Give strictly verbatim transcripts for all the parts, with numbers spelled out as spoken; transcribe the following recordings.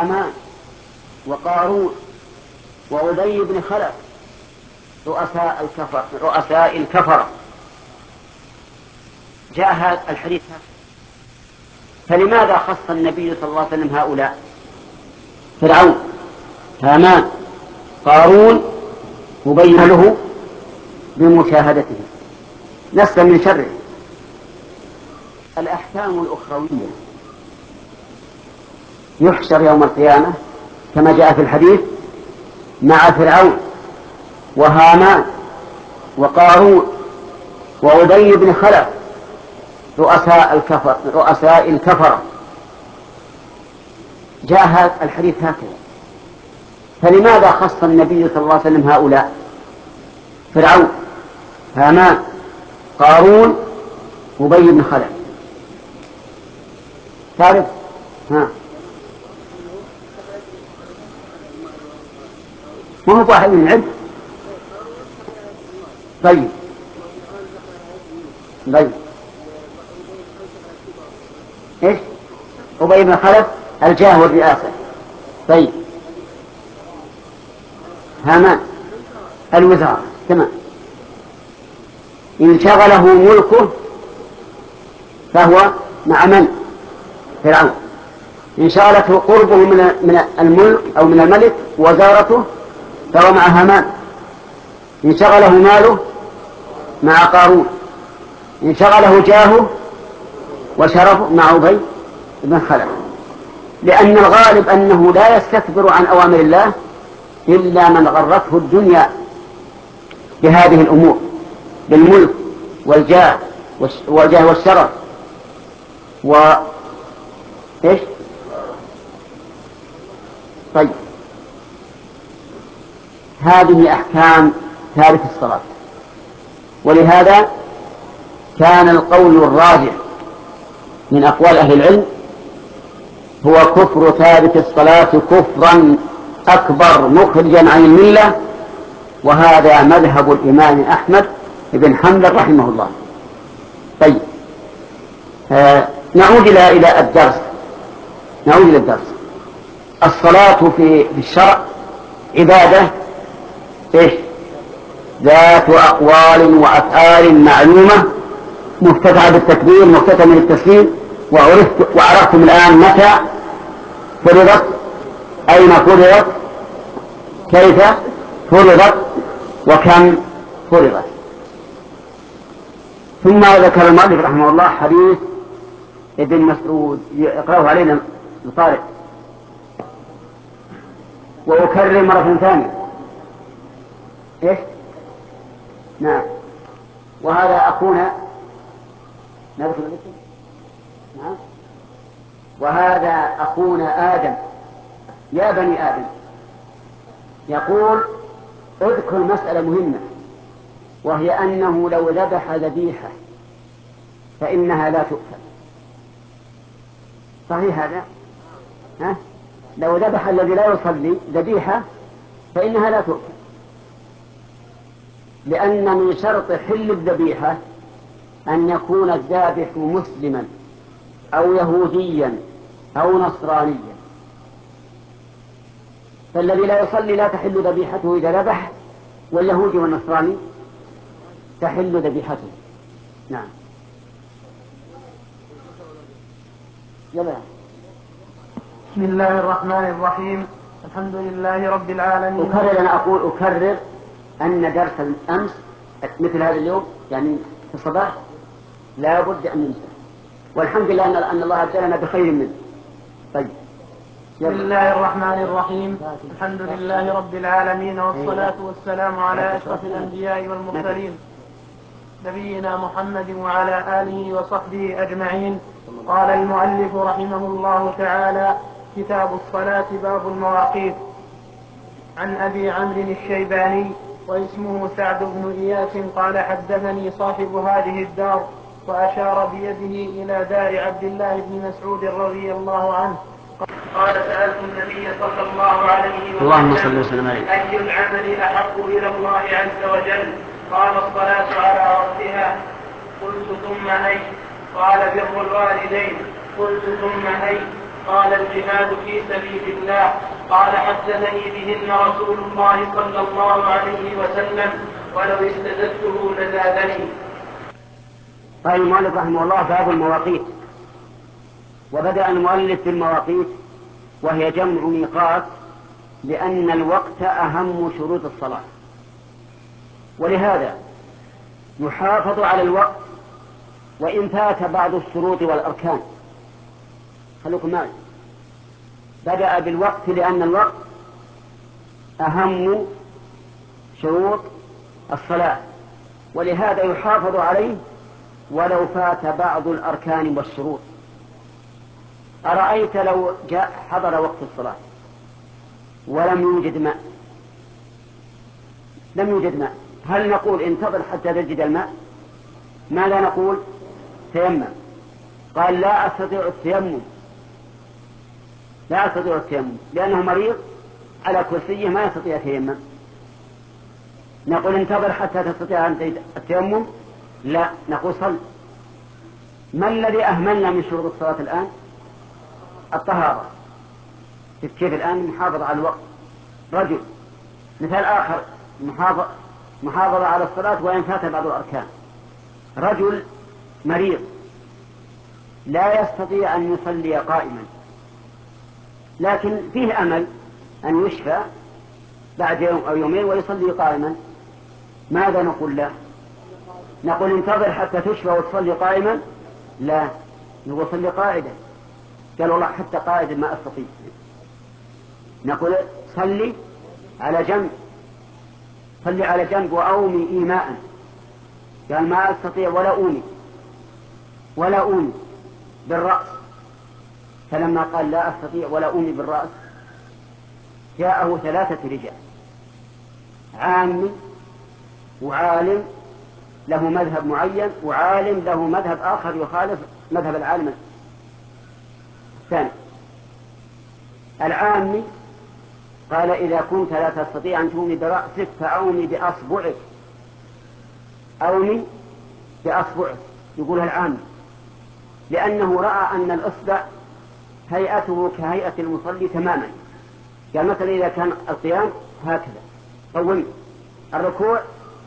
وهامان وقارون وأبي بن خلف رؤساء الكفر رؤساء الكفرة. جاء هذا الحديث هذا، فلماذا خص النبي صلى الله عليه وسلم هؤلاء؟ فرعون، هامان، قارون، مبين له بمشاهدته نسلا من شره. الأحكام الأخروية يحشر يوم القيامة كما جاء في الحديث مع فرعون وهامان وقارون وأبي بن خلف رؤساء الكفر رؤساء الكفرة. جاء هذا الحديث هكذا، فلماذا خص النبي صلى الله عليه وسلم هؤلاء؟ فرعون، هامان، قارون، أبي بن خلف. تعرف؟ ها ما هو واحد من العلم. طيب طيب ايش؟ أبي بن خلف الجاه والرئاسة. طيب هامان الوزارة. تمام. إن شغله ملكه فهو مع من؟ فرعون. إن شغلته قربه من الملك أو من الملك وزارته فهو مع هامان. إن شغله ماله مع قارون. إن شغله جاهه وشرفه مع أبي بن خلف، لأن الغالب أنه لا يستكبر عن أوامر الله إلا من غرته الدنيا بهذه الأمور، بالملك والجاه والجاه والشرف و إيش؟ طيب هذه أحكام تارك الصلاة، ولهذا كان القول الراجح من أقوال أهل العلم هو كفر تارك الصلاة كفرا أكبر مخرجا عن الملة، وهذا مذهب الإمام أحمد بن حنبل رحمه الله. طيب آه نعود إلى إلى الدرس نعود إلى الدرس. الصلاة في الشرع عبادة إيش؟ ذات أقوال وأفعال معلومة مفتتحة بالتكبير مفتتحة بالتسليم. وعرفت وعرفتم الآن متى فرضت، أين فرضت، كيف فرضت، وكم فرضت. ثم ذكر المؤلف رحمه الله حديث ابن مسعود يقرأه علينا القارئ وأكرر مرة ثانية. إيش؟ نعم. وهذا أخونا نعم وهذا أخونا آدم يا بني آدم يقول اذكر مسألة مهمة، وهي أنه لو ذبح ذبيحة فإنها لا تؤكل. صحيح هذا؟ ها؟ لو ذبح الذي لا يصلي ذبيحة فإنها لا تؤكل، لأن من شرط حل الذبيحة أن يكون الذابح مسلما أو يهوديا أو نصرانيا. فالذي لا يصلي لا تحل ذبيحته إذا ذبح، واليهودي والنصراني تحل ذبيحته. نعم. يلا. بسم الله الرحمن الرحيم. الحمد لله رب العالمين. أكرر أنا أقول أكرر أن درس الأمس مثل هذا اليوم يعني في الصباح لا بد أن ننسى، والحمد لله أن الله أبدلنا بخير منه. طيب. بسم الله الرحمن الرحيم. الحمد لله رب العالمين، والصلاة والسلام على أشرف الأنبياء والمرسلين نبينا محمد وعلى آله وصحبه أجمعين. قال المؤلف رحمه الله تعالى: كتاب الصلاة، باب المواقيت. عن أبي عمرو الشيباني واسمه سعد بن إياس قال: حدثني صاحب هذه الدار، وأشار بيده إلى دار عبد الله بن مسعود رضي الله عنه. قال: سألت النبي صلى الله عليه وسلم: أي العمل أحب إلى الله عز وجل؟ قال: الصلاة على وقتها. قلت: ثم أي؟ قال: بر الوالدين. قلت: ثم أي؟ قال الجهاد في سبيل الله. قال حدثني بهن رسول الله صلى الله عليه وسلم ولو استزدته لزادني. قال المؤلف رحمه الله باب المواقيت. وبدأ المؤلف بالمواقيت وهي جمع ميقات لأن الوقت أهم شروط الصلاة، ولهذا يحافظ على الوقت وإن فات بعض الشروط والأركان. خلوكم معي. بدأ بالوقت لأن الوقت أهم شروط الصلاة، ولهذا يحافظ عليه ولو فات بعض الأركان والشروط. أرأيت لو جاء حضر وقت الصلاة ولم يوجد ماء لم يوجد ماء هل نقول انتظر حتى تجد الماء؟ ماذا نقول؟ تيمم. قال لا أستطيع التيمم لا أستطيع التيمم لأنه مريض على كرسيه ما يستطيع التيمم. نقول انتظر حتى تستطيع أن التيمم؟ لا، نقول صل. ما الذي أهملنا من شروط الصلاة الآن؟ الطهارة. كيف الآن محافظة على الوقت؟ رجل مثال آخر محافظة على الصلاة وإن فات بعض الأركان. رجل مريض لا يستطيع أن يصلي قائما لكن فيه أمل أن يشفى بعد يوم أو يومين ويصلي قائما. ماذا نقول له؟ نقول انتظر حتى تشفى وتصلي قائما؟ لا، نقول صلي قاعدا. قال والله حتى قاعدا ما أستطيع. نقول صلي على جنب صلي على جنب وأومي إيماء. قال ما أستطيع ولا أومي ولا أومي بالرأس. فلما قال لا أستطيع ولا أومي بالرأس جاءه ثلاثة رجال، عامي وعالم له مذهب معين وعالم له مذهب آخر يخالف مذهب العالم الثاني. العامي قال إذا كنت لا تستطيع أن تومي برأسك فأومي بأصبعك أومي بأصبعك يقولها العامي، لأنه رأى أن الأصبع هيئته كهيئة المصلي تماما. يعني مثلا إذا كان القيام هكذا قوم، الركوع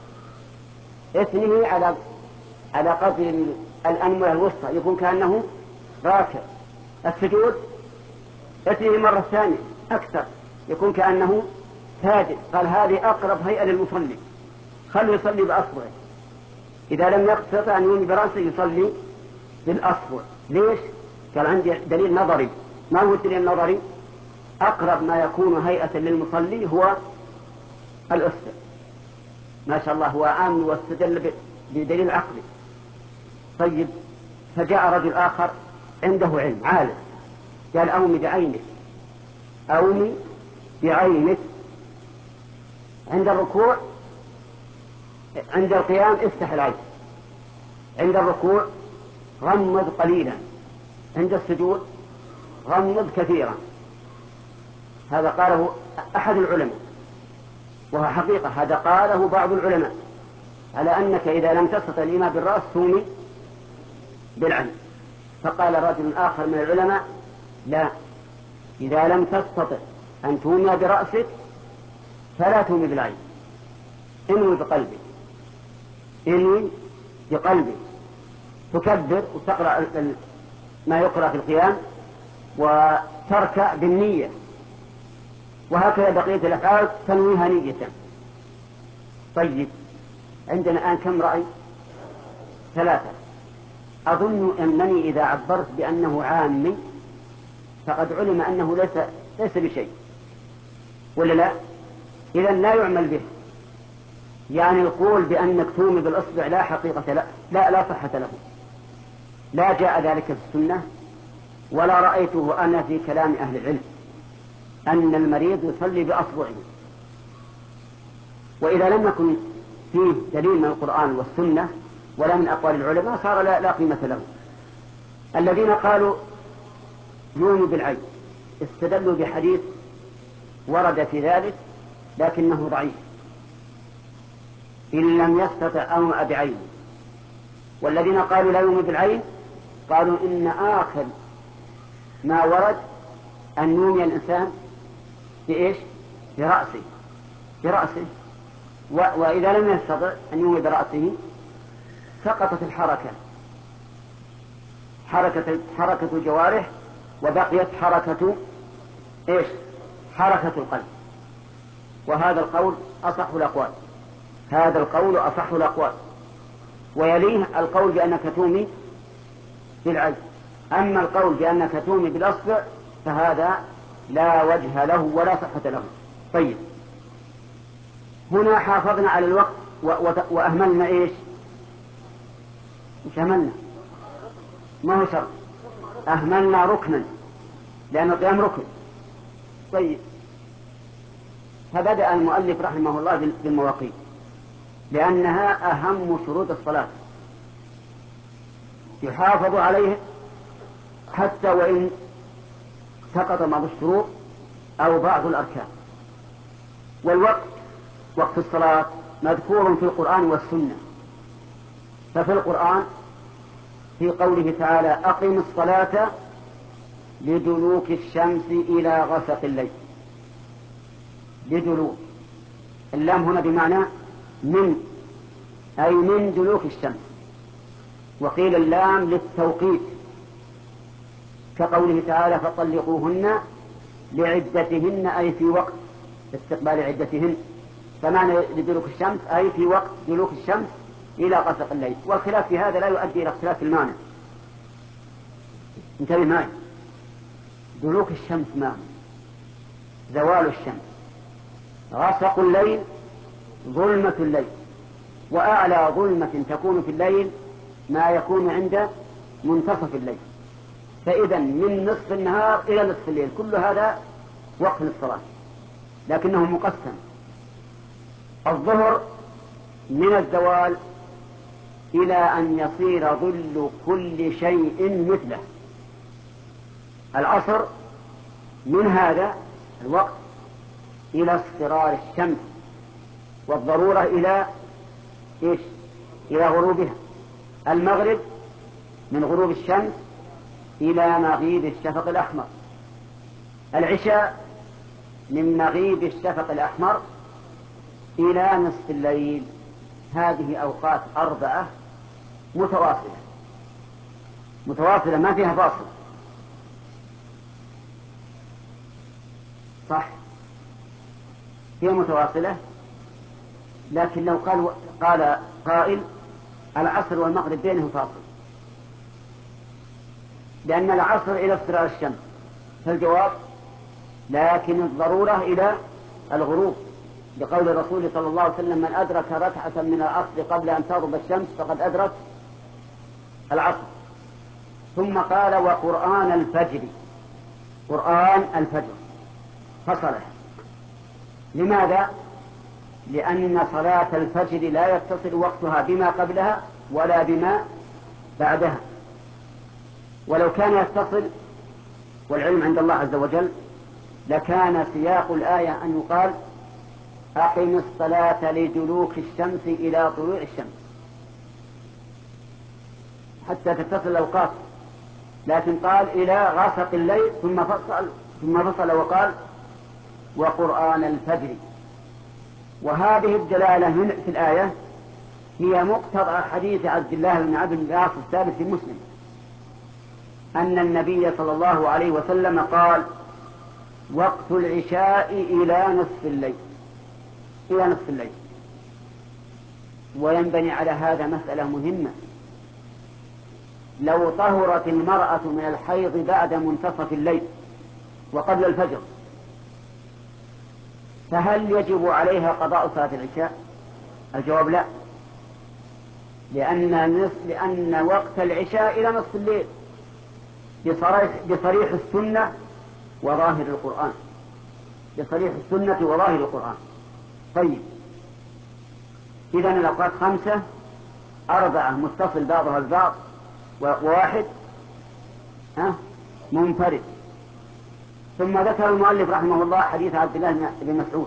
اثنه على على قدر الأنملة الوسطى يكون كأنه راكع. السجود اثنه مرة ثانية أكثر يكون كأنه ساجد. قال هذه أقرب هيئة للمصلي، خلوا يصلي بأصبعه. إذا لم يستطع أن يومي برأسه يصلي بالأصبع. ليش؟ قال عندي دليل نظري. ما هو الدليل النظري؟ أقرب ما يكون هيئة للمصلي هو الأصبع. ما شاء الله هو عام واستدل بدليل عقلي. طيب فجاء رجل آخر عنده علم عالم قال أومي بعينك أومي بعينك عند الركوع، عند القيام افتح العين، عند الركوع غمض قليلا، عند السجود غمض كثيرا. هذا قاله أحد العلماء وهو حقيقة، هذا قاله بعض العلماء على أنك إذا لم تستطع الإيمان بالرأس تومي بالعين. فقال رجل آخر من العلماء لا، إذا لم تستطع أن تومي برأسك فلا تومي بالعين، انوي بقلبك انوي بقلبك تكبر وتقرأ ما يقرأ في القيام وتركع بالنية، وهكذا بقية الأفعال تنويها نية. طيب عندنا الآن كم رأي؟ ثلاثة. أظن أنني إذا عبرت بأنه عامي فقد علم أنه ليس ليس بشيء ولا لا؟ إذا لا يعمل به. يعني القول بأنك تومي بالأصبع لا حقيقة لا لا, لا صحة له، لا جاء ذلك في السنة ولا رأيته أنا في كلام أهل العلم أن المريض يصلي بأصبعه. وإذا لم يكن فيه دليل من القرآن والسنة ولا من أقوال العلماء صار لا, لا قيمة له. الذين قالوا يومي بالعين استدلوا بحديث ورد في ذلك لكنه ضعيف، إن لم يستطع أومأ بعينه. والذين قالوا لا يومي بالعين قالوا إن آخر ما ورد أن ينوي الإنسان بإيش؟ برأسه برأسه و... وإذا لم يستطع أن ينوي برأسه سقطت الحركة حركة حركة الجوارح وبقيت حركة إيش؟ حركة القلب. وهذا القول أصح الأقوال هذا القول أصح الأقوال ويليه القول بأنك تومي بالعجز. أما القول بأنك تومي بالأصبع فهذا لا وجه له ولا صحة له. طيب، هنا حافظنا على الوقت و... و... وأهملنا إيش؟ مش أهملنا، ما هو شرط، أهملنا ركنا لأن القيام ركن. طيب، فبدأ المؤلف رحمه الله بالمواقيت لأنها أهم شروط الصلاة يحافظ عليه حتى وإن سقط بعض الشروط أو بعض الأركان. والوقت وقت الصلاة مذكور في القرآن والسنة. ففي القرآن في قوله تعالى أقم الصلاة لدلوك الشمس إلى غسق الليل. لدلوك، اللام هنا بمعنى من، أي من دلوك الشمس. وقيل اللام للتوقيت كقوله تعالى فطلقوهن لعدتهن أي في وقت استقبال عدتهن. فمعنى لدلوك الشمس أي في وقت دلوك الشمس إلى غسق الليل. والخلاف في هذا لا يؤدي إلى اختلاف المعنى. انتبه معي، دلوك الشمس ما زوال الشمس، غسق الليل ظلمة الليل. وأعلى ظلمة تكون في الليل ما يكون عند منتصف الليل. فإذا من نصف النهار إلى نصف الليل كل هذا وقت للصلاة، لكنه مقسم. الظهر من الزوال إلى أن يصير ظل كل شيء مثله. العصر من هذا الوقت إلى اصفرار الشمس والضرورة إلى إيش؟ إلى غروبها. المغرب من غروب الشمس إلى مغيب الشفق الأحمر. العشاء من مغيب الشفق الأحمر إلى نصف الليل. هذه أوقات أربعة متواصلة متواصلة ما فيها فاصل. صح، هي متواصلة، لكن لو قال قال قائل العصر والمغرب بينهم فاصل لأن العصر إلى اصفرار الشمس، فالجواب لكن الضرورة إلى الغروب، لقول الرسول صلى الله عليه وسلم من أدرك ركعة من العصر قبل أن تغرب الشمس فقد أدرك العصر. ثم قال وقرآن الفجر، قرآن الفجر فصله. لماذا؟ لأن صلاة الفجر لا يتصل وقتها بما قبلها ولا بما بعدها. ولو كان يتصل والعلم عند الله عز وجل لكان سياق الآية أن يقال أقم الصلاة لدلوك الشمس إلى طلوع الشمس حتى تتصل الأوقات، لكن قال إلى غسق الليل ثم فصل ثم فصل وقال وقرآن الفجر. وهذه الدلالة من في الآية هي مقتضى حديث عبد الله بن عبد بن العاص الثابت في مسلم أن النبي صلى الله عليه وسلم قال وقت العشاء إلى نصف الليل إلى نصف الليل. وينبني على هذا مسألة مهمة. لو طهرت المرأة من الحيض بعد منتصف الليل وقبل الفجر فهل يجب عليها قضاء صلاة العشاء؟ الجواب لا، لأن, نصف لأن وقت العشاء إلى نصف الليل بصريح, بصريح السنة وظاهر القرآن بصريح السنة وظاهر القرآن. طيب، إذن الأوقات خمسة، أربعة متصل بعضها البعض وواحد ها منفرد. ثم ذكر المؤلف رحمه الله حديث عبد الله بن مسعود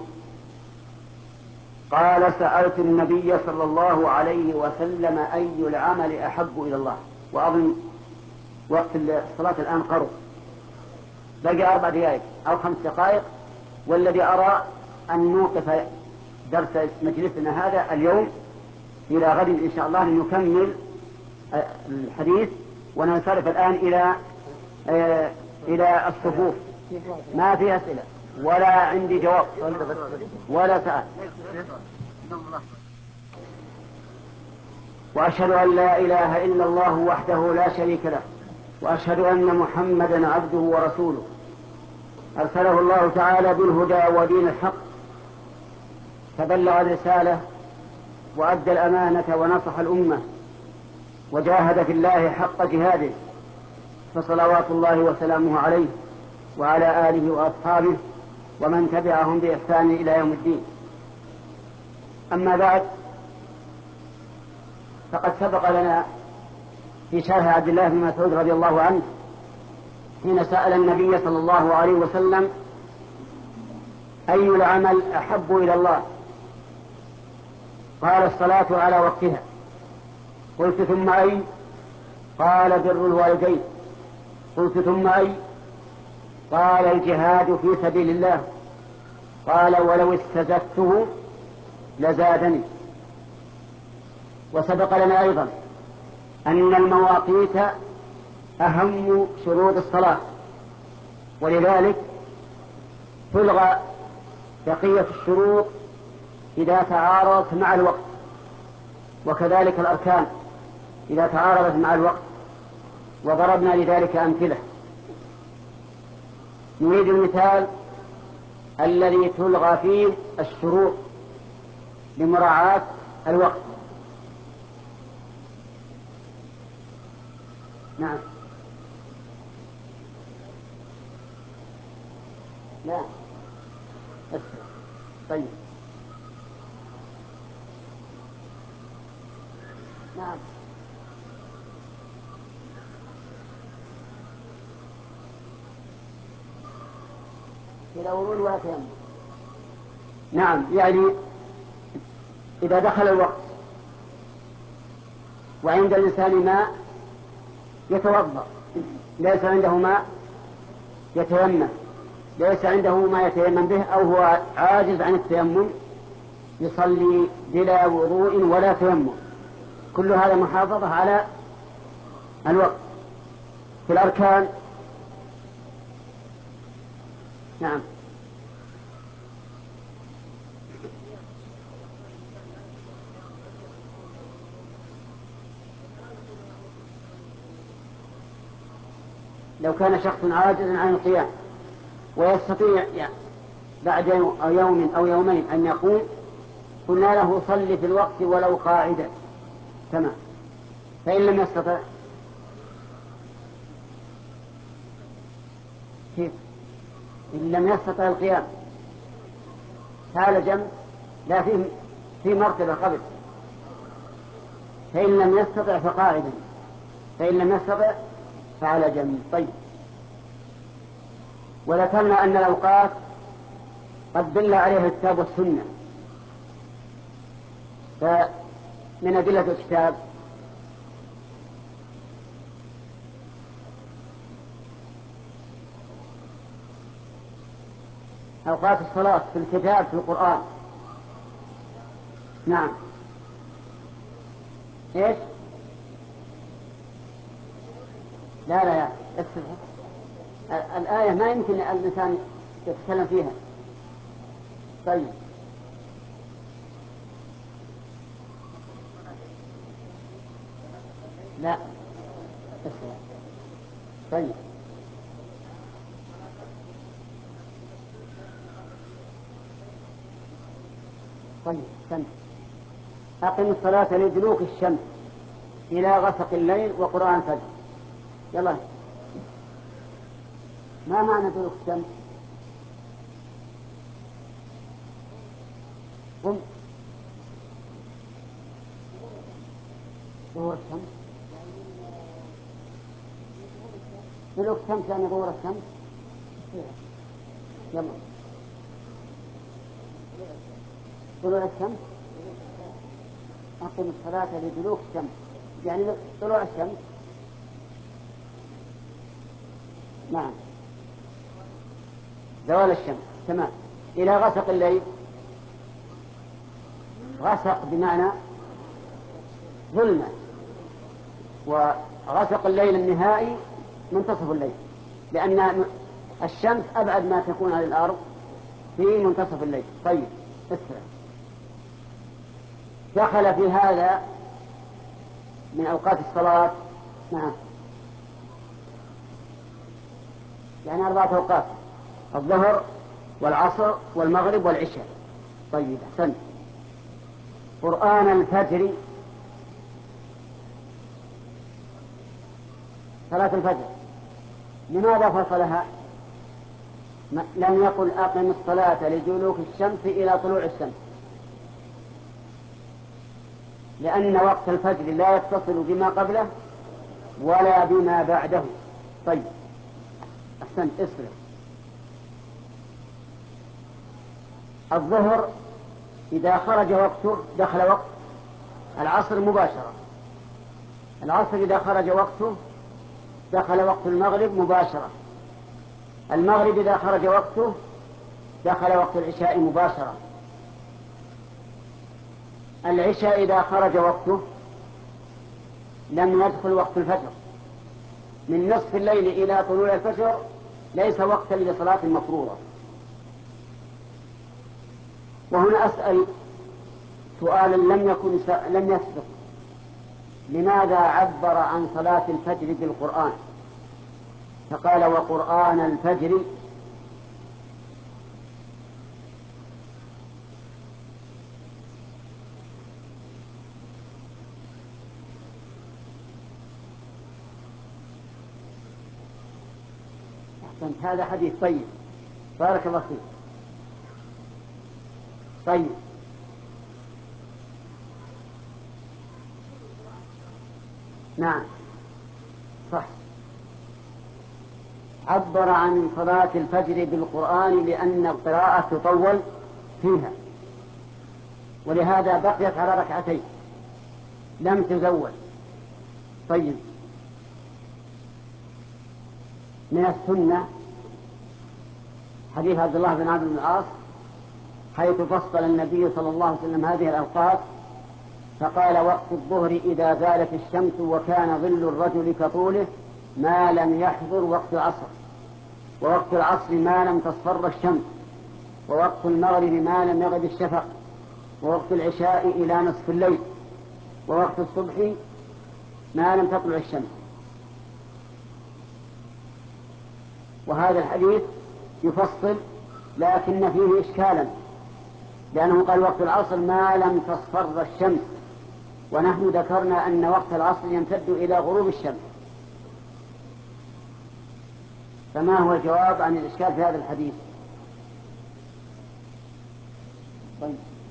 قال سألت النبي صلى الله عليه وسلم أي العمل أحب إلى الله. وأظن وقت الصلاة الآن قرب بقي أربع دقائق أو خمس دقائق، والذي أرى أن نوقف درس مجلسنا هذا اليوم إلى غد إن شاء الله لنكمل الحديث وننصرف الآن إلى آه إلى الصفوف. ما في أسئلة ولا عندي جواب ولا سؤال. وأشهد أن لا إله إلا الله وحده لا شريك له، وأشهد أن محمدا عبده ورسوله أرسله الله تعالى بالهدى ودين الحق، فبلغ الرسالة وأدى الأمانة ونصح الأمة وجاهد في الله حق جهاده، فصلوات الله وسلامه عليه وعلى آله وأصحابه ومن تبعهم بإحسان إلى يوم الدين. أما بعد، فقد سبق لنا في شرح عبد الله بن مسعود رضي الله عنه حين سأل النبي صلى الله عليه وسلم أي العمل أحب إلى الله؟ قال الصلاة على وقتها. قلت ثم أي؟ قال بر الوالدين. قلت ثم أي؟ قال الجهاد في سبيل الله. قال ولو استزدته لزادني. وسبق لنا أيضا أن المواقيت أهم شروط الصلاة، ولذلك تلغى بقية الشروط إذا تعارضت مع الوقت، وكذلك الأركان إذا تعارضت مع الوقت، وضربنا لذلك أمثلة. نريد المثال الذي تلغى فيه الشروط لمراعاة الوقت. نعم. لا أسفل. طيب. نعم. إلى ورود ولا تيمم. نعم، يعني إذا دخل الوقت وعند الإنسان ماء يتوضأ، ليس عنده ماء يتيمم، ليس عنده ما يتيمم به، أو هو عاجز عن التيمم يصلي بلا وضوء ولا تيمم. كل هذا محافظة على الوقت. في الأركان نعم لو كان شخص عاجزا عن القيام ويستطيع يعني بعد يوم أو يوم أو يومين أن يقوم، قلنا له صلي في الوقت ولو قاعدا، تمام. فإن لم يستطع كيف؟ إن لم يستطع القيام فعلى جنب، لا فيه في مرتبة قبل. فإن لم يستطع فقاعدا، فإن لم يستطع فعلى جنب. طيب. وذكرنا أن الأوقات قد دل عليها الكتاب والسنة. فمن أدلة الكتاب أوقات الصلاة في الكتاب في القرآن. نعم. إيش؟ لا لا يا الآية ما يمكن الإنسان يتكلم فيها. طيب. لا طيب. طيب سمع. أقم الصلاة لدلوك الشمس إلى غسق الليل وقرآن الفجر. يلا. ما معنى دلوك الشمس؟ قم. ظهور الشمس. دلوك الشمس يعني ظهور الشمس. يلا. طلوع الشمس. أقم الصلاة لدلوك الشمس يعني طلوع الشمس. نعم. زوال الشمس، تمام. إلى غسق الليل، غسق بمعنى ظلمة، وغسق الليل النهائي منتصف الليل، لأن الشمس أبعد ما تكون عن الأرض في منتصف الليل. طيب اسرع. دخل في هذا من أوقات الصلاة، نعم، يعني أربعة أوقات: الظهر والعصر والمغرب والعشاء. طيب أحسنت. قرآن الفجر، صلاة الفجر، لماذا فصلها؟ لم يقل أقم الصلاة لدلوك الشمس إلى طلوع الشمس، لأن وقت الفجر لا يتصل بما قبله ولا بما بعده. طيب أحسنت، اسرع. الظهر إذا خرج وقته دخل وقت العصر مباشرة، العصر إذا خرج وقته دخل وقت المغرب مباشرة، المغرب إذا خرج وقته دخل وقت العشاء مباشرة، العشاء إذا خرج وقته لم يدخل وقت الفجر. من نصف الليل إلى طلوع الفجر ليس وقتا لصلاة مفروضة. وهنا أسأل سؤالا لم يكن لم يسبق: لماذا عبر عن صلاة الفجر بالقرآن فقال وقرآن الفجر؟ أحسنت، هذا حديث طيب، بارك الله فيك. طيب نعم صح، عبر عن صلاة الفجر بالقرآن لأن القراءة تطول فيها، ولهذا بقيت على ركعتين لم تزول. طيب من السنة حديث عبد الله بن عمرو بن العاص حيث فصل النبي صلى الله عليه وسلم هذه الأوقات فقال: وقت الظهر إذا زالت الشمس وكان ظل الرجل كطوله ما لم يحضر وقت العصر، ووقت العصر ما لم تصفر الشمس، ووقت المغرب ما لم يغب الشفق، ووقت العشاء إلى نصف الليل، ووقت الصبح ما لم تطلع الشمس. وهذا الحديث يفصل لكن فيه إشكالا، لأنه قال وقت العصر ما لم تصفر الشمس، ونحن ذكرنا أن وقت العصر يمتد إلى غروب الشمس. فما هو الجواب عن الإشكال في هذا الحديث؟ طيب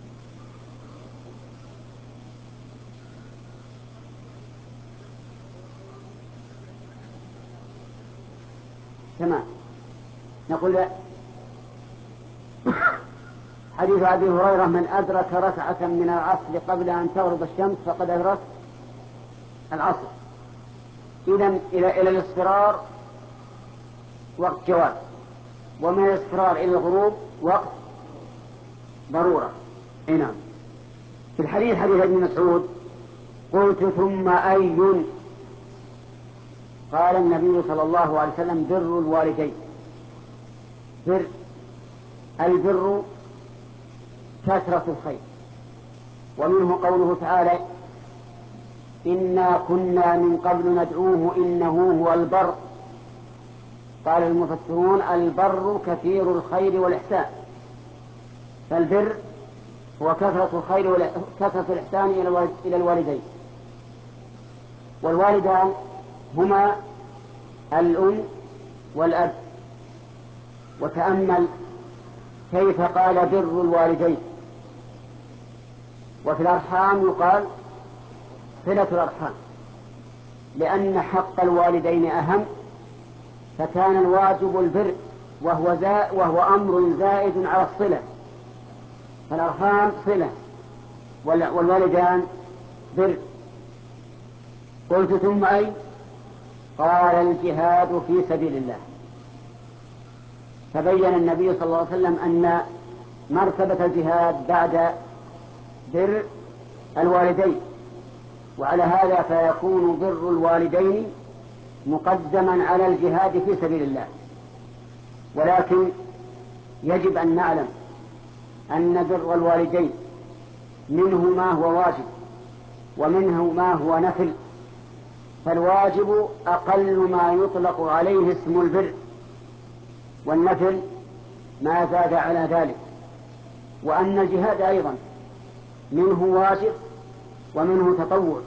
تمام. نقول حديث أبي هريرة: من أدرك ركعة من العصر قبل أن تغرب الشمس فقد أدرك العصر. إذن إلى إلى الاصفرار وقت جواز، ومن الاصفرار إلى الغروب وقت ضرورة. نعم. في الحديث حديث ابن مسعود: قلت ثم أي؟ قال النبي صلى الله عليه وسلم: بر الوالدين. بر البر كثرة الخير، ومنه قوله تعالى: إنا كنا من قبل ندعوه إنه هو البر. قال المفسرون: البر كثير الخير والإحسان. فالبر هو كثرة الخير وكثرة الإحسان إلى الوالدين. والوالدان هما الأم والأب. وتأمل كيف قال بر الوالدين. وفي الأرحام يقال صلة الأرحام، لأن حق الوالدين أهم، فكان الواجب البر وهو, زا وهو أمر زائد على الصلة. فالأرحام صلة والوالدان بر. قلت ثم أي؟ قال: الجهاد في سبيل الله. فبين النبي صلى الله عليه وسلم أن مرتبة الجهاد بعد بر الوالدين، وعلى هذا فيكون بر الوالدين مقدما على الجهاد في سبيل الله. ولكن يجب أن نعلم أن بر الوالدين منه ما هو واجب ومنه ما هو نفل، فالواجب أقل ما يطلق عليه اسم البر، والنفل ما زاد على ذلك، وأن الجهاد أيضا منه واجب ومنه تطوع.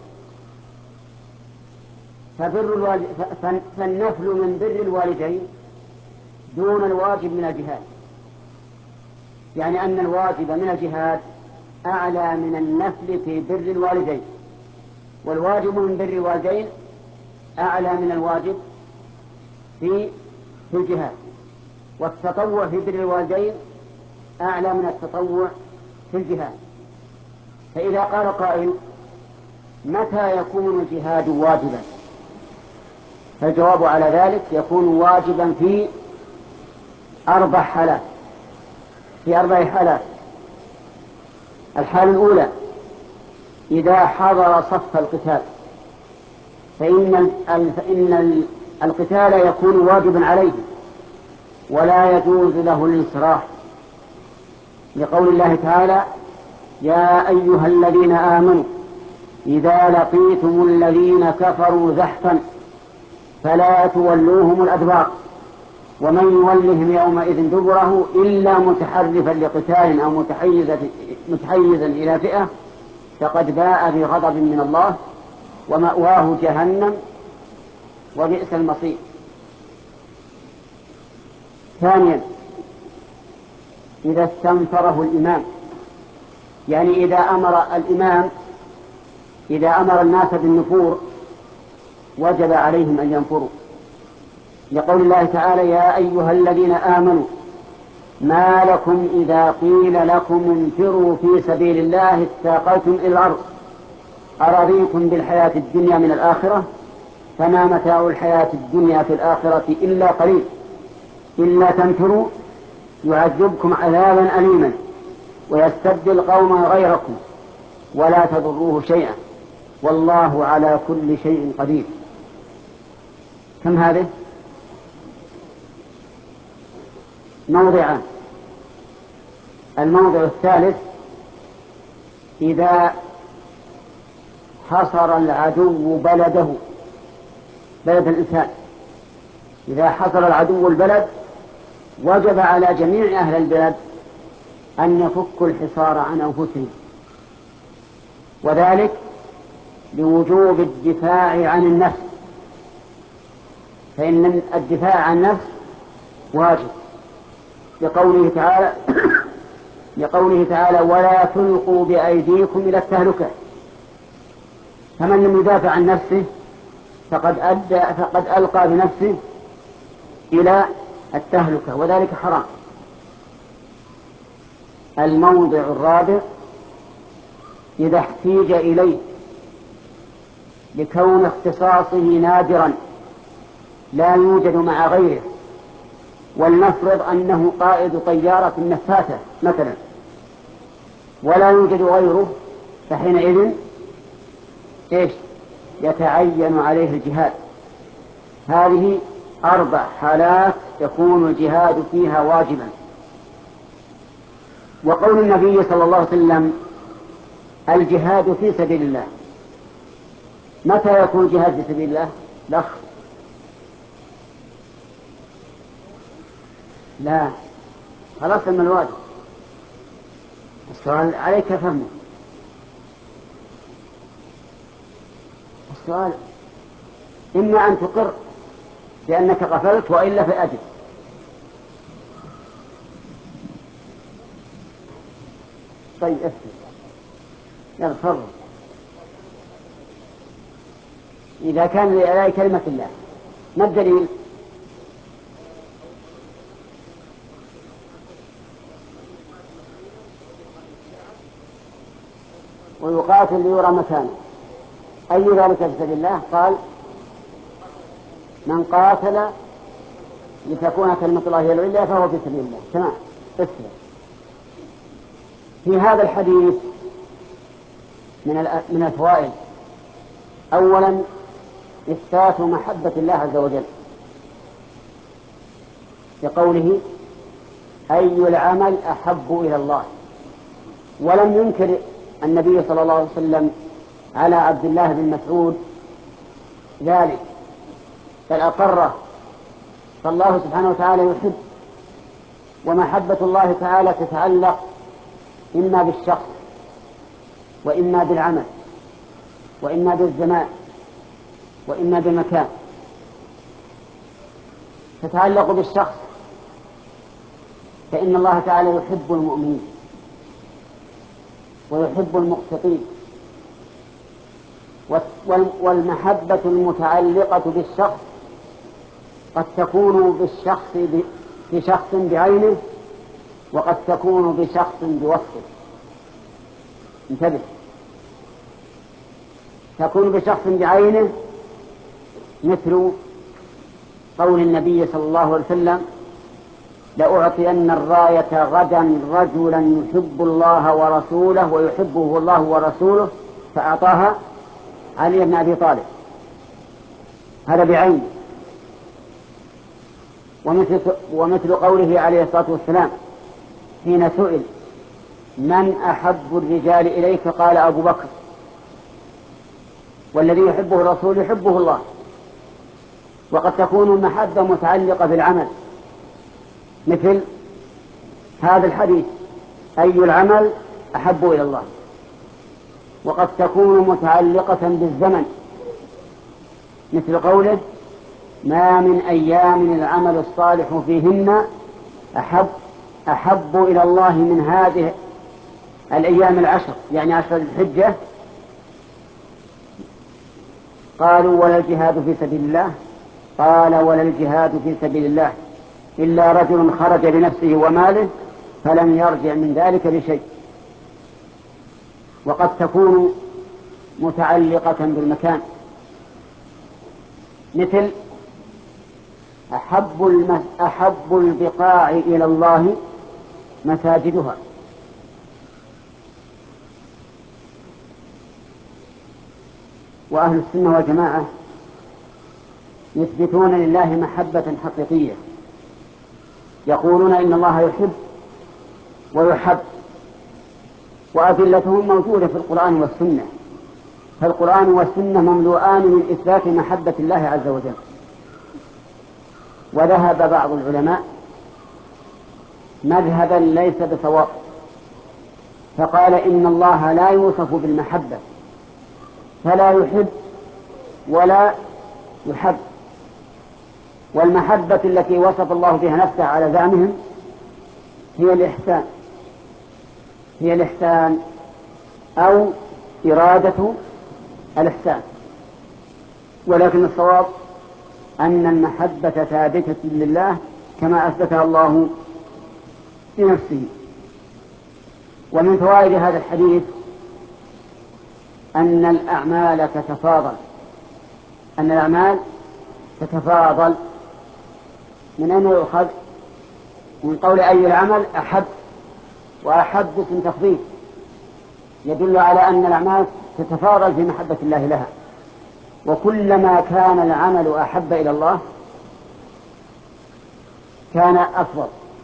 فبر الوالد فالنفل من بر الوالدين دون الواجب من الجهاد، يعني أن الواجب من الجهاد أعلى من النفل في بر الوالدين، والواجب من بر الوالدين أعلى من الواجب في في الجهاد، والتطوع في بر الوالدين أعلى من التطوع في الجهاد. فإذا قال قائل متى يكون الجهاد واجبا؟ فالجواب على ذلك يكون واجبا في أربع حالات في أربع حالات. الحالة الأولى إذا حضر صف القتال، فإن فإن القتال يكون واجبا عليه ولا يجوز له الانصراف، لقول الله تعالى يا أيها الذين آمنوا إذا لقيتم الذين كفروا زحفا فلا تولوهم الأدبار ومن يولهم يومئذ دبره إلا متحرفا لقتال أو متحيزا, متحيزا إلى فئة فقد باء بغضب من الله ومأواه جهنم وبئس المصير. ثانيا إذا استنفره الإمام، يعني إذا أمر الإمام إذا أمر الناس بالنفور وجب عليهم أن ينفروا، لقول الله تعالى يا أيها الذين آمنوا ما لكم إذا قيل لكم انفروا في سبيل الله اثاقلتم إلى الأرض أرضيتم بالحياة الدنيا من الآخرة فما متاع الحياة الدنيا في الآخرة إلا قليل إلا تنفروا يعذبكم عذابا أليما ويستبدل قوما غيركم ولا تضروه شيئا والله على كل شيء قدير. كم هذه؟ موضعان. الموضع الثالث إذا حصر العدو بلده بلد الإنسان، إذا حصر العدو البلد وجب على جميع أهل البلد أن يفكوا الحصار عن أنفسهم، وذلك لوجوب الدفاع عن النفس، فإن الدفاع عن النفس واجب لقوله تعالى لقوله تعالى ولا تلقوا بأيديكم إلى التهلكة، فمن لم يدافع عن نفسه فقد أدى فقد ألقى بنفسه إلى التهلكة وذلك حرام. الموضع الرابع إذا احتيج إليه لكون اختصاصه نادرا لا يوجد مع غيره، ولنفرض أنه قائد طيارة نفاثة مثلا ولا يوجد غيره، فحينئذ إيش يتعين عليه الجهاد. هذه أربع حالات يكون الجهاد فيها واجبا. وقول النبي صلى الله عليه وسلم الجهاد في سبيل الله، متى يكون الجهاد في سبيل الله؟ لخ لا خلاص من الواجب. السؤال عليك فهمه. السؤال إما أن تقر لأنك غفلت وإلا فأجب. طيب افتح يلا تفضل. إذا كان لإعلاء كلمة الله ما الدليل؟ ويقاتل ليرى مكانه، أي ذلك في سبيل الله؟ قال من قاتل لتكون كلمة الله هي العليا فهو في سبيل الله. تمام. اسلم. في هذا الحديث من من الفوائد: أولا إثبات محبة الله عز وجل بقوله أي العمل أحب إلى الله، ولم ينكر النبي صلى الله عليه وسلم على عبد الله بن مسعود ذلك، بل أقره. فالله سبحانه وتعالى يحب، ومحبة الله تعالى تتعلق إما بالشخص وإما بالعمل وإما بالزمان وإما بالمكان. تتعلق بالشخص فإن الله تعالى يحب المؤمنين ويحب المقسطين، والمحبة المتعلقة بالشخص قد تكون بالشخص بشخص بعينه وقد تكون بشخص بوصفه. انتبه، تكون بشخص بعينه مثل قول النبي صلى الله عليه وسلم لأعطين الراية غدا رجلا يحب الله ورسوله ويحبه الله ورسوله، فأعطاها علي بن أبي طالب. هذا بعينه. ومثل, ومثل قوله عليه الصلاة والسلام حين سئل من أحب الرجال إليك قال أبو بكر، والذي يحبه الرسول يحبه الله. وقد تكون المحبة متعلقة بالعمل مثل هذا الحديث أي العمل أحب إلى الله، وقد تكون متعلقة بالزمن مثل قوله ما من أيام العمل الصالح فيهن أحب أحب إلى الله من هذه الأيام العشر، يعني عشر الحجة. قالوا ولا الجهاد في سبيل الله؟ قال ولا الجهاد في سبيل الله إلا رجل خرج بنفسه وماله فلم يرجع من ذلك بشيء. وقد تكون متعلقة بالمكان مثل أحب, المس... أحب البقاع إلى الله مساجدها. وأهل السنة والجماعة يثبتون لله محبة حقيقية، يقولون إن الله يحب ويحب، وأدلتهم موجودة في القرآن والسنة. فالقرآن والسنة مملوءان من إثبات محبة الله عز وجل. وذهب بعض العلماء مذهبا ليس بصواب، فقال إن الله لا يوصف بالمحبة، فلا يحب ولا يحب. والمحبة التي وصف الله بها نفسه على زعمهم هي الإحسان هي الإحسان أو إرادة الإحسان. ولكن الصواب أن المحبة ثابتة لله كما أثبتها الله بنفسه. ومن فوائد هذا الحديث أن الأعمال تتفاضل أن الأعمال تتفاضل من أين يؤخذ؟ من قول أي العمل أحب، وأحب اسم تفضيل يدل على أن الأعمال تتفاضل في محبة الله لها، وكلما كان العمل أحب إلى الله كان أفضل.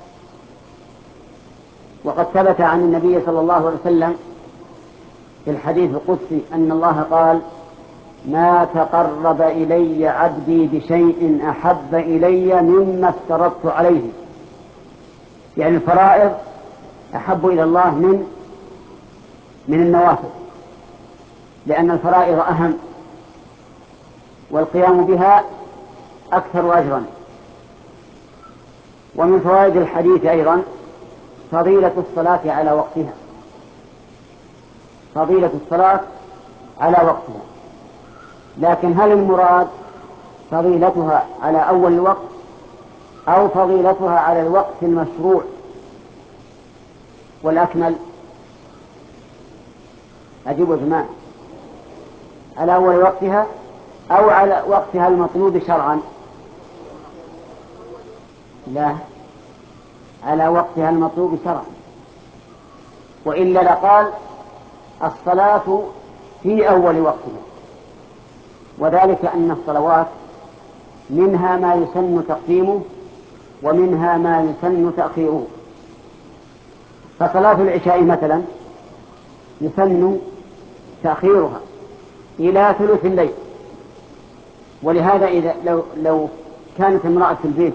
وقد ثبت عن النبي صلى الله عليه وسلم في الحديث القدسي أن الله قال ما تقرب إلي عبدي بشيء أحب إلي مما افترضت عليه، يعني الفرائض أحب إلى الله من من النوافل، لأن الفرائض أهم والقيام بها أكثر أجرا. ومن فوائد الحديث أيضا فضيلة الصلاة على وقتها فضيلة الصلاة على وقتها لكن هل المراد فضيلتها على أول الوقت أو فضيلتها على الوقت المشروع والأكمل؟ أجيبوا يا جماعة، على أول وقتها أو على وقتها المطلوب شرعا؟ لا، على وقتها المطلوب شرعا، وإلا لقال الصلاة في أول وقتها، وذلك أن الصلوات منها ما يسن تقديمه ومنها ما يسن تأخيره. فصلاة العشاء مثلا يسن تأخيرها إلى ثلث الليل، ولهذا إذا لو, لو كانت امرأة في البيت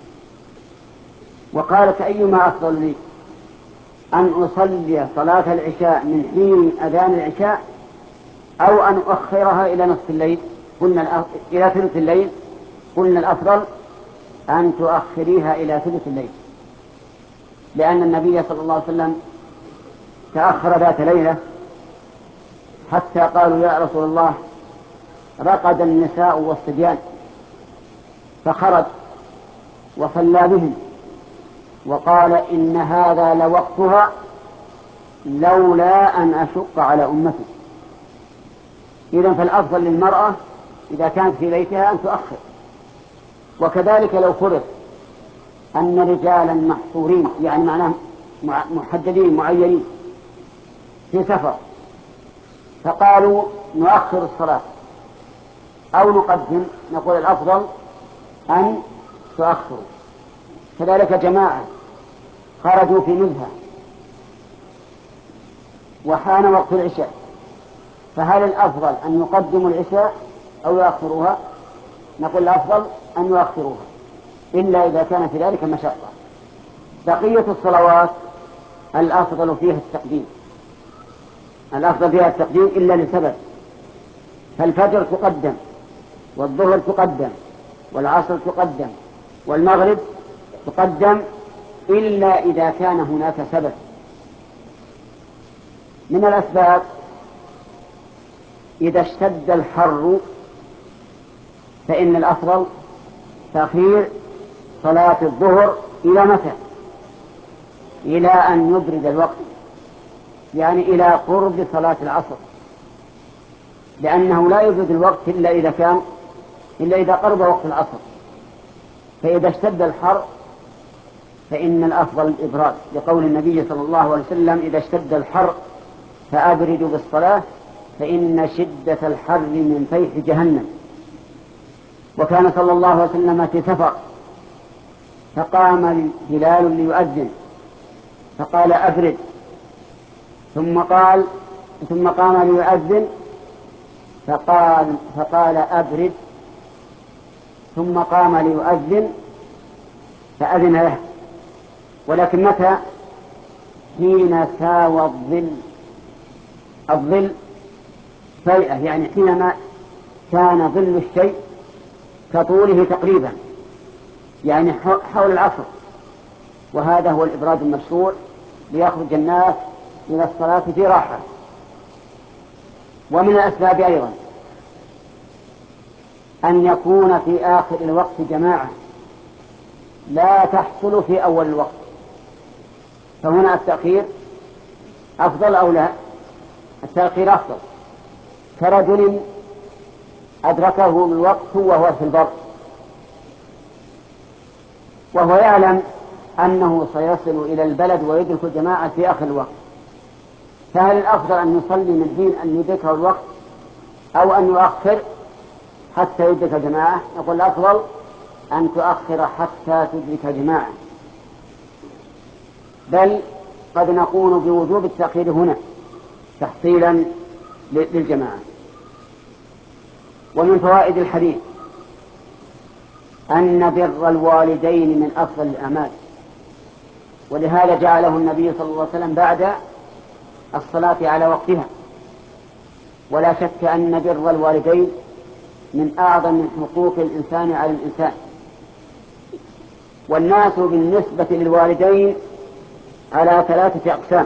وقالت أيما أفضل لي أن أصلي صلاة العشاء من حين أذان العشاء أو أن أؤخرها إلى نصف الليل، قلنا إلى ثلث الليل، قلنا الأفضل أن تؤخريها إلى ثلث الليل، لأن النبي صلى الله عليه وسلم تأخر ذات ليلة حتى قالوا يا رسول الله رقد النساء والصبيان، فخرج وصلى بهم وقال إن هذا لوقتها لولا أن أشق على أمتي. إذن فالأفضل للمرأة إذا كانت في بيتها أن تؤخر. وكذلك لو فرض أن رجالا محصورين، يعني معناه محددين معينين في سفر، فقالوا نؤخر الصلاة أو نقدم، نقول الأفضل أن تؤخروا. كذلك جماعة خرجوا في نزهة وحان وقت العشاء، فهل الأفضل أن يقدموا العشاء أو يؤخروها؟ نقول الأفضل أن يؤخروها، إلا إذا كان في ذلك مشقة. بقية الصلوات الأفضل فيها التقديم، الأفضل فيها التقديم إلا لسبب، فالفجر تقدم والظهر تقدم والعصر تقدم والمغرب تقدم، إلا إذا كان هناك سبب. من الأسباب إذا اشتد الحر فإن الأفضل تأخير صلاة الظهر إلى متى؟ إلى أن يبرد الوقت، يعني إلى قرب صلاة العصر، لأنه لا يبرد الوقت إلا إذا كان إلا إذا قرب وقت العصر. فإذا اشتد الحر فإن الأفضل الإبراد، لقول النبي صلى الله عليه وسلم إذا اشتد الحر فأبردوا بالصلاة فإن شدة الحر من فيح جهنم. وكان صلى الله عليه وسلم في سفر فقام بلال ليؤذن فقال أبرد، ثم قال ثم قام ليؤذن فقال فقال أبرد، ثم قام ليؤذن فأذن له. ولكن متى؟ حين ساوى الظل الظل فيئة، يعني حينما كان ظل الشيء كطوله تقريبا، يعني حول العصر، وهذا هو الإبراد المشروع ليخرج الناس إلى الصلاة في راحة. ومن الأسباب أيضا أن يكون في آخر الوقت جماعة لا تحصل في أول الوقت، فهنا التأخير أفضل أو لا؟ التأخير أفضل، كرجل أدركه الوقت وهو في البر وهو يعلم أنه سيصل إلى البلد ويدرك الجماعة في آخر الوقت، فهل الأفضل أن يصلي من حين أن يدركه الوقت أو أن يؤخر حتى يدرك جماعة؟ نقول الأفضل أن تؤخر حتى تدرك جماعة، بل قد نقول بوجوب التأخير هنا تحصيلا للجماعة. ومن فوائد الحديث أن بر الوالدين من أفضل الأعمال، ولهذا جعله النبي صلى الله عليه وسلم بعد الصلاة على وقتها. ولا شك أن بر الوالدين من أعظم حقوق الإنسان على الإنسان. والناس بالنسبة للوالدين على ثلاثة أقسام: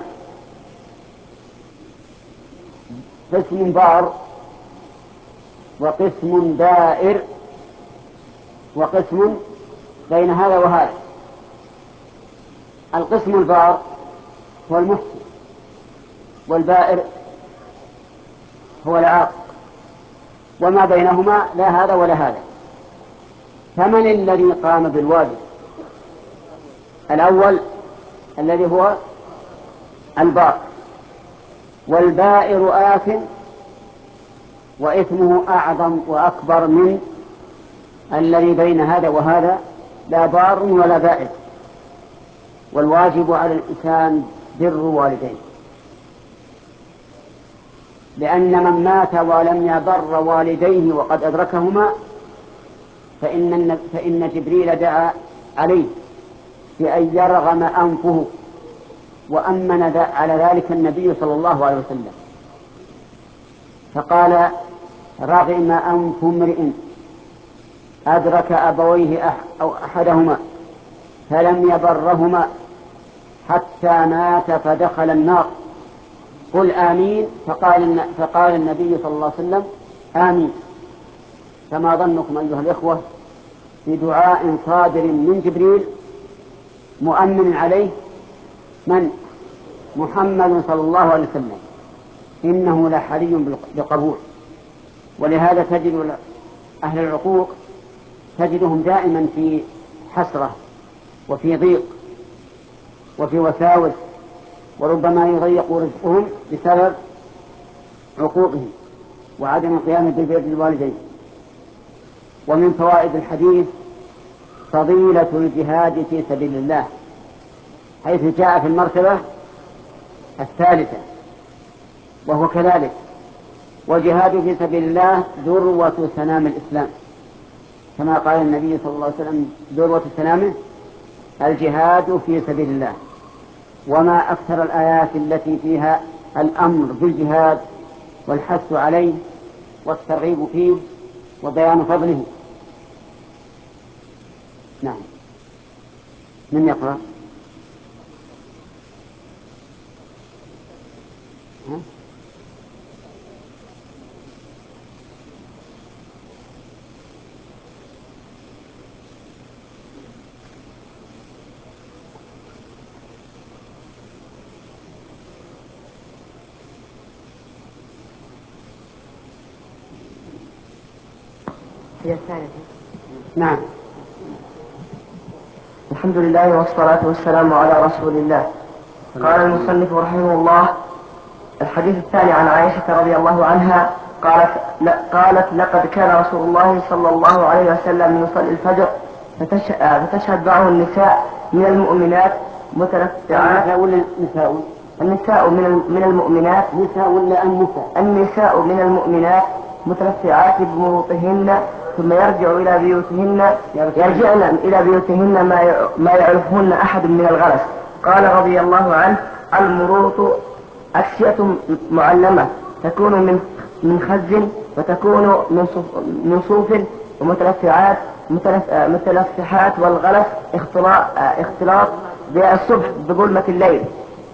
قسم بار، وقسم دائر، وقسم بين هذا وهذا. القسم البار هو المحسن، والبائر هو العاق، وما بينهما لا هذا ولا هذا. فمن الذي قام بالواجب الأول الذي هو البار، والبائر آثم وإثمه أعظم وأكبر من الذي بين هذا وهذا، لا بار ولا بائر. والواجب على الإنسان بر والديه، لأن من مات ولم يبر والديه وقد أدركهما فإن, فإن جبريل دعا عليه بأن يرغم أنفه، وأمن على ذلك النبي صلى الله عليه وسلم فقال: رغم أنف امرئ أدرك أبويه أح أو أحدهما فلم يبرهما حتى مات فدخل النار، قل آمين. فقال, فقال النبي صلى الله عليه وسلم: آمين. فما ظنكم أيها الإخوة بدعاء صادر من جبريل مؤمن عليه من؟ محمد صلى الله عليه وسلم، إنه لحري بالقبول. ولهذا تجد أهل العقوق تجدهم دائما في حسرة وفي ضيق وفي وساوس، وربما يضيق رزقهم بسبب عقوقهم وعدم القيام بالبر الوالدين. ومن فوائد الحديث فضيلة الجهاد في سبيل الله، حيث جاء في المرتبة الثالثة، وهو كذلك. والجهاد في سبيل الله ذروة سنام الإسلام، كما قال النبي صلى الله عليه وسلم: ذروة سنامه الجهاد في سبيل الله. وما أكثر الآيات التي فيها الأمر بالجهاد والحث عليه والترغيب فيه وبيان فضله. نعم. من يقرأ؟ ها؟ هي الثالثة. نعم. الحمد لله والصلاة والسلام على رسول الله. قال المصنف رحمه الله: الحديث الثاني عن عائشة رضي الله عنها قالت قالت لقد كان رسول الله صلى الله عليه وسلم يصلي الفجر فتشهد معه النساء من المؤمنات متلفعات. النساء النساء من من المؤمنات نساء ولا النساء؟ النساء من المؤمنات متلفعات بمروطهن، ثم يرجع إلى بيوتهن يرجعن إلى بيوتهن ما ما يعرفهن أحد من الغلس. قال رضي الله عنه: المروط أكسية معلمة تكون من من خز وتكون من صوف, من صوف ومتلفعات متلفحات، والغلس اختلاط اختلاط ضياء الصبح بظلمة الليل.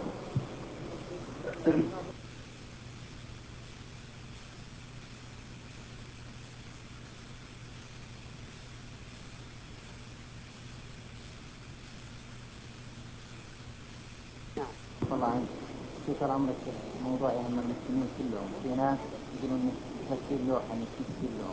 والله في طال عمرك موضوع يهم المسلمين كلهم، في ناس يقولون تفسير لوح يعني تفسير لوح.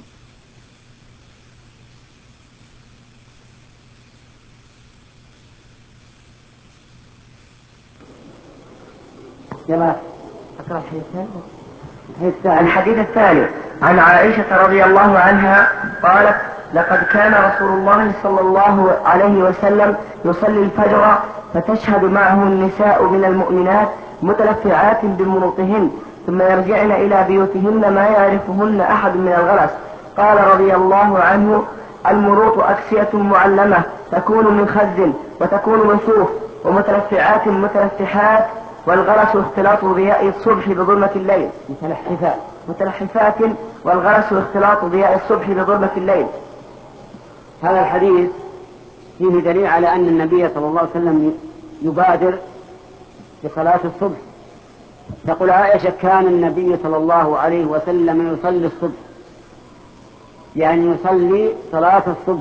يلا أقرأ الحديث. الحديث الثاني عن عائشة رضي الله عنها قالت: لقد كان رسول الله صلى الله عليه وسلم يصلي الفجر فتشهد معه النساء من المؤمنات متلفعات بمروطهن، ثم يرجعن إلى بيوتهن ما يعرفهن أحد من الغلس. قال رضي الله عنه: المروط أكسية معلمة تكون من خز وتكون من صوف ومتلفعات متلفحات، والغلس اختلاط ضياء الصبح بظلمة الليل. متلحفات متلحفات والغلس اختلاط ضياء الصبح بظلمة الليل. هذا الحديث فيه دليل على أن النبي صلى الله عليه وسلم يبادر بصلاة الصبح. تقول عائشة: كان النبي صلى الله عليه وسلم يصلي الصبح، يعني يصلي صلاة الصبح،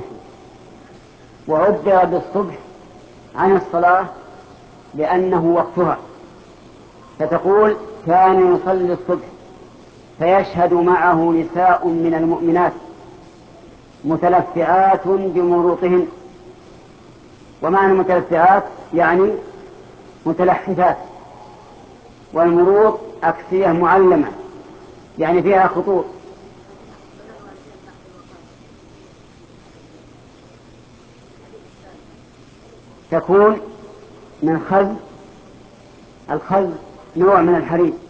وعبر بالصبح عن الصلاة لأنه وقتها. فتقول: كان يصلي الصبح فيشهد معه نساء من المؤمنات متلفعات بمروطهن، ومعنى متلفئات يعني متلحفات. والمروط أكسية معلمة يعني فيها خطوط. تكون من خز. الخز نوع من الحرير،